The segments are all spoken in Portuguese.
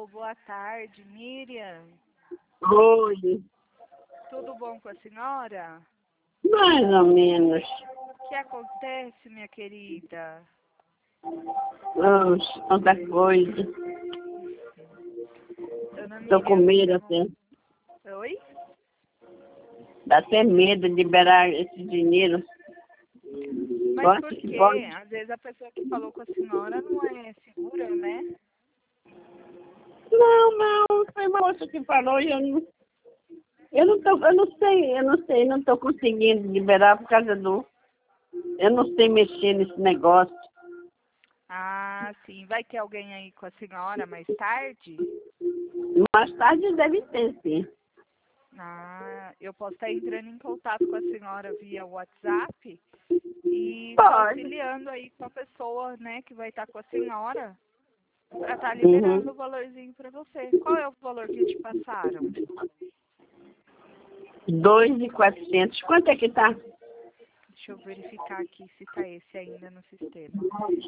Alô, boa tarde, Miriam. Oi, Tudo bom com a senhora? mais ou menos. O que acontece, minha querida? Tanta coisa. Dona Tô com Miriam, medo até. Oi? Dá até medo de liberar esse dinheiro. Mas por quê? Às vezes a pessoa que falou com a senhora não é segura, né? Não, foi uma moça que falou e eu não tô conseguindo liberar por causa do. Eu não sei mexer nesse negócio. Ah, sim. Vai ter alguém aí com a senhora mais tarde? Mais tarde deve ter, sim. Ah, eu posso estar entrando em contato com a senhora via WhatsApp e te Pode. auxiliando aí com a pessoa, né, que vai estar com a senhora para estar Uhum. liberando o valorzinho para você. Qual é o valor que te passaram? 2.400. Quanto é que tá? Deixa eu verificar aqui se tá esse ainda no sistema.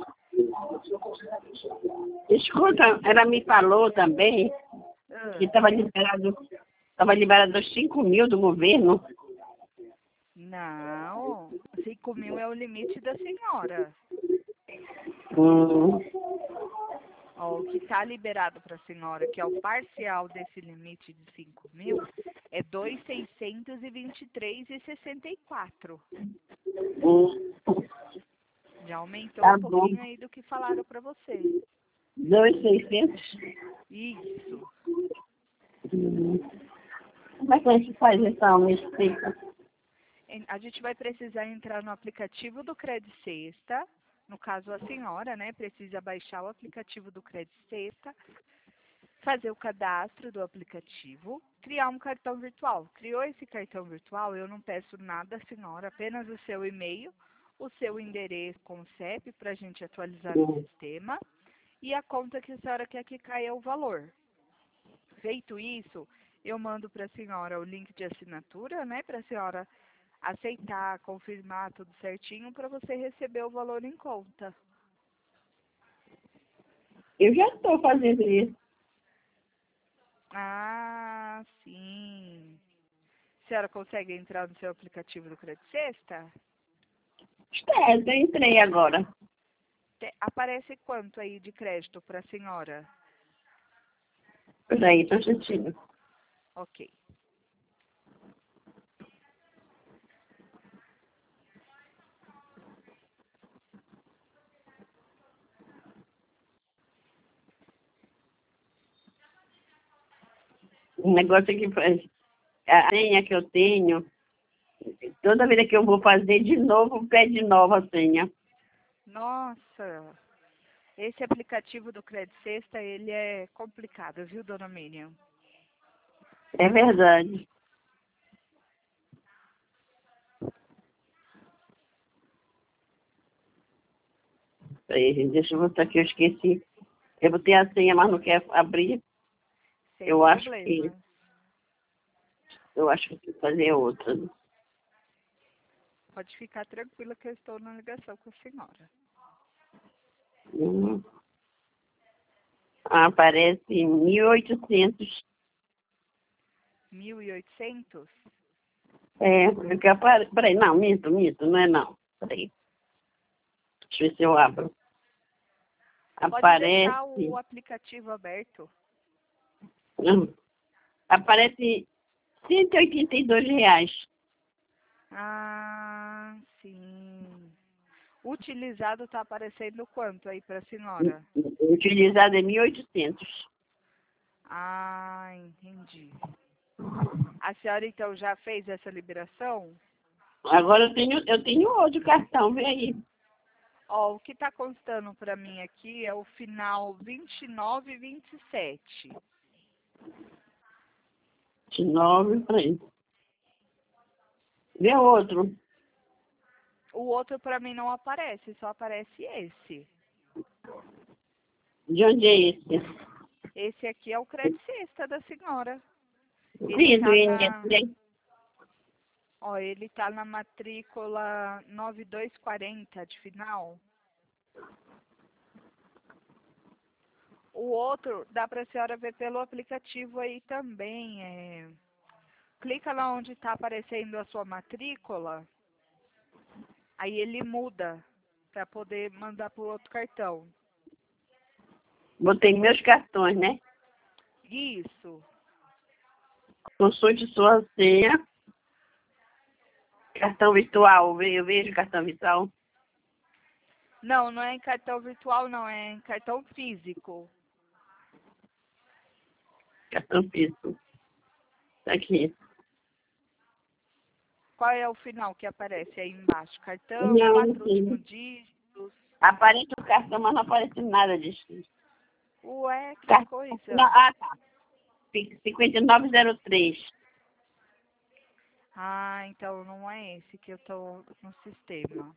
Escuta, ela me falou também que Ah, estava liberado 5 mil do governo. não, 5.000 é o limite da senhora. Hum. Ó, o que está liberado para a senhora, que é o parcial desse limite de 5.000, é 2.623,64. Hum. Já aumentou Tá um bom. pouquinho aí do que falaram para você. 2.600. Isso. Como é que a gente faz então? Me explica. A gente vai precisar entrar no aplicativo do Credit Sexta. No caso, a senhora, né, precisa baixar o aplicativo do Credit Sexta, fazer o cadastro do aplicativo, criar um cartão virtual. Criou esse cartão virtual, eu não peço nada, senhora, apenas o seu e-mail, o seu endereço com o CEP para a gente atualizar no sistema e a conta que a senhora quer que caia o valor. Feito isso, eu mando para a senhora o link de assinatura, né, para a senhora aceitar, confirmar tudo certinho para você receber o valor em conta. Eu já estou fazendo isso. Ah, sim. A senhora consegue entrar no seu aplicativo do Credit Sexta? Eu entrei agora. Aparece quanto aí de crédito para a senhora? Peraí, tô sentindo. Ok. O negócio é que a senha que eu tenho, toda vida que eu vou fazer de novo, pede nova senha. Nossa, esse aplicativo do Credit Sexta, ele é complicado, viu, dona Miriam? É verdade. Peraí, gente, deixa eu botar aqui, eu esqueci. Eu botei a senha, mas não quer abrir. Sem Eu acho que problema. eu acho que eu tenho que fazer outra. Pode ficar tranquila que eu estou na ligação com a senhora. Hum. Aparece 1.800. 1.800? Porque peraí, não, minto, não é não. Peraí, deixa eu ver se eu abro. Pode deixar Aparece, o aplicativo aberto. aparece R$ 182. Ah, sim. Utilizado está aparecendo quanto aí para a senhora? Utilizado é 1.800. Ah, entendi. A senhora então já fez essa liberação? Agora eu tenho outro cartão, vem aí. Ó, o que está constando para mim aqui é o final 29 e 27. 29, peraí. Vê outro. O outro para mim não aparece, só aparece esse. De onde é esse? Esse aqui é o Credit Sexta da senhora. Ele Sim, do tá na, INSS. ó, ele tá na matrícula 9240 de final. O outro dá para a senhora ver pelo aplicativo aí também. Clica lá onde está aparecendo a sua matrícula, aí ele muda para poder mandar para o outro cartão. Botei meus cartões, né? Isso. Consulte sua senha. Cartão virtual. Eu vejo cartão virtual. Não, não é em cartão virtual, não, é em cartão físico. Cartão físico. Tá aqui. Qual é o final que aparece aí embaixo? Cartão, Não, 4 não últimos sei. dígitos. Aparece o cartão, mas não aparece nada disso. Ué, que Cartão, coisa. tá. 5903. Ah, então não é esse que eu tô no sistema.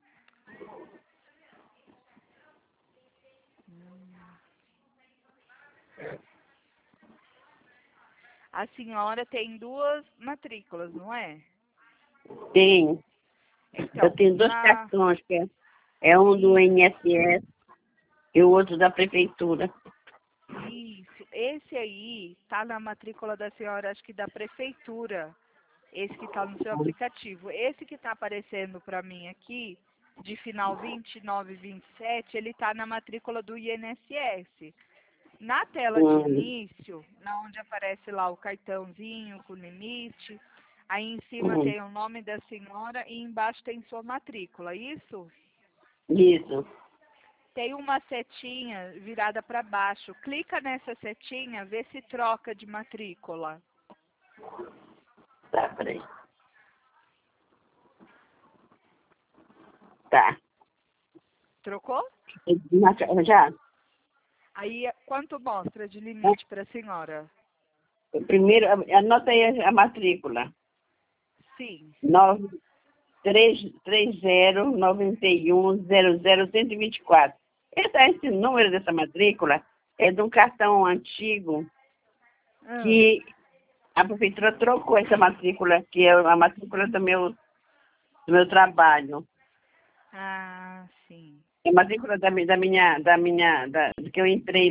A senhora tem duas matrículas, não é? Tenho. Então, Eu tenho dois cartões, que é um do INSS e o outro da prefeitura. Isso. Esse aí tá na matrícula da senhora, acho que da prefeitura. Esse que tá no seu aplicativo. Esse que tá aparecendo para mim aqui, de final 2927, ele tá na matrícula do INSS. Na tela de início, na onde aparece lá o cartãozinho com limite, aí em cima tem o nome da senhora e embaixo tem sua matrícula, isso? Isso. Tem uma setinha virada para baixo. Clica nessa setinha, vê se troca de matrícula. Tá, peraí. Tá. Trocou? Já. Aí quanto mostra de limite para a senhora? Primeiro, anota aí a matrícula. Sim. 33091000124. Esse número dessa matrícula é de um cartão antigo que a prefeitura trocou essa matrícula, que é a matrícula do meu trabalho. Ah, sim. É a matrícula que eu entrei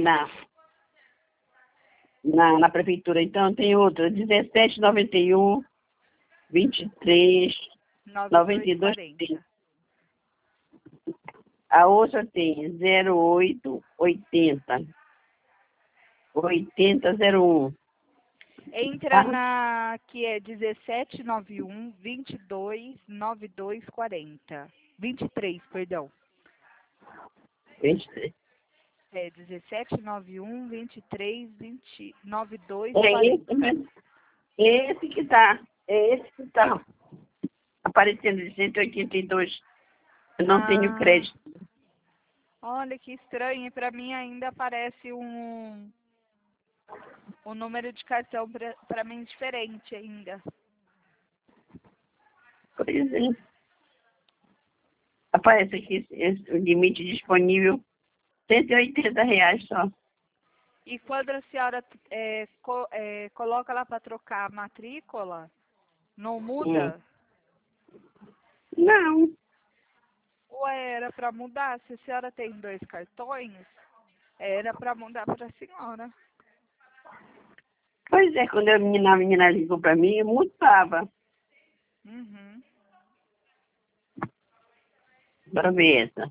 na prefeitura. Então tem outra, 1791 23 92. 9240. A outra tem 0880 8001. Entra Tá? na que é 1791 229240. 23, perdão. 23. É 1791 É 239240. esse que tá aparecendo de 182. Eu não tenho Ah, crédito. olha que estranho. Para mim ainda aparece um número de cartão para mim diferente ainda. Por exemplo, aparece aqui o limite disponível, R$ 180 só. E quando a senhora coloca lá para trocar a matrícula, não muda? Não. Ou era para mudar? Se a senhora tem dois cartões, era para mudar para a senhora. Pois é, quando a menina ligou para mim, eu mudava. Uhum. Para ver essa.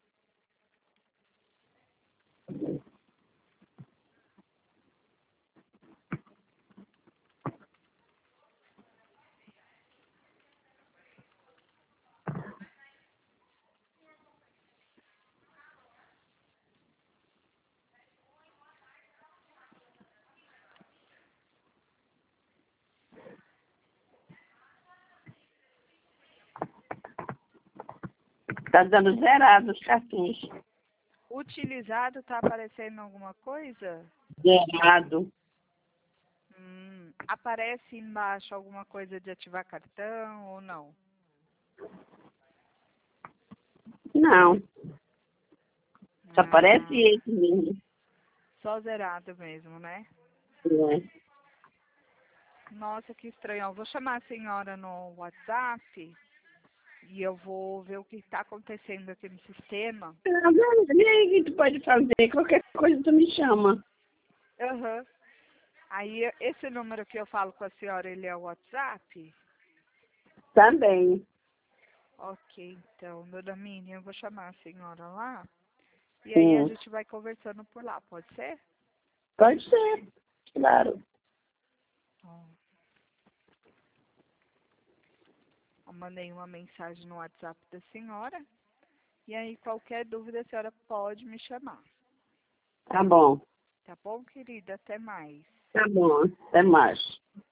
Tá dando zerado os cartões. Utilizado, tá aparecendo alguma coisa? Zerado. Aparece embaixo alguma coisa de ativar cartão ou não? Não. Só aparece Ah, esse mesmo. só zerado mesmo, né? É. Nossa, que estranho. Eu vou chamar a senhora no WhatsApp E eu vou ver o que está acontecendo aqui no sistema. E aí, o que tu pode fazer? Qualquer coisa tu me chama. Aham. Aí, esse número que eu falo com a senhora, ele é o WhatsApp? Também. Ok, então, dona Mini, eu vou chamar a senhora lá. E aí a Sim. gente vai conversando por lá, pode ser? Pode ser, claro. Ó, eu mandei uma mensagem no WhatsApp da senhora. E aí, qualquer dúvida, a senhora pode me chamar. Tá bom. Tá bom, querida? Até mais. Tá bom. Até mais.